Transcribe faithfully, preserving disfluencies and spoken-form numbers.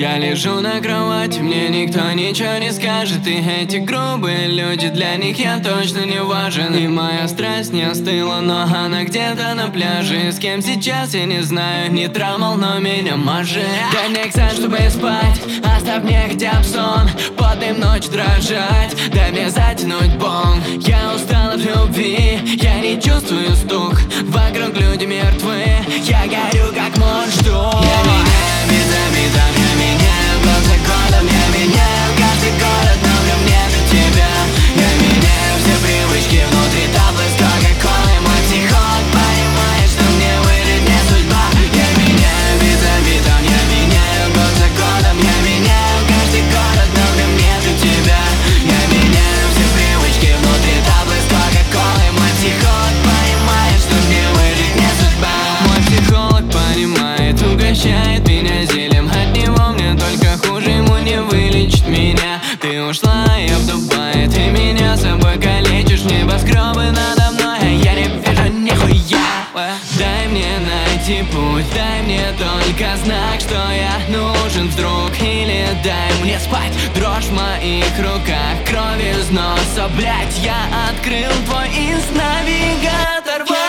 Я лежу на кровати, мне никто ничего не скажет. И эти грубые люди, для них я точно не важен. И моя страсть не остыла, но она где-то на пляже. С кем сейчас, я не знаю, не трамал, но меня мажет. Дай мне ксан, чтобы спать, оставь мне хотя бы сон. Под дым ночь дрожать, дай мне затянуть бонг. Я устал от любви, я не чувствую стук. Вокруг люди мертвы, я горю как мор, жду. Я меняю бит-за-битом, я меняю год за годом. Я меняю каждый город, но в нем нету тебя. Я меняю все привычки внутри таблы с кока-колой. Мой психолог понимает, что мне выжить не судьба. Я меняю бит-за-битом, я меняю год за годом. Я меняю каждый город, но в нем нету тебя. Я меняю все привычки внутри таблы с кока-колой. Мой психолог понимает, что мне выжить не судьба. Мой психолог понимает, угощает меня зелем. От него мне только хуже, ему не вылечить меня. Ты ушла, я в Дубае, ты меня с собой калечишь. Небоскребы надо мной, а я не вижу нихуя. Дай мне найти путь, дай мне только знак, что я нужен вдруг. Или дай мне спать, дрожь в моих руках, кровь из носа. Блять, я открыл твой инст-навигатор.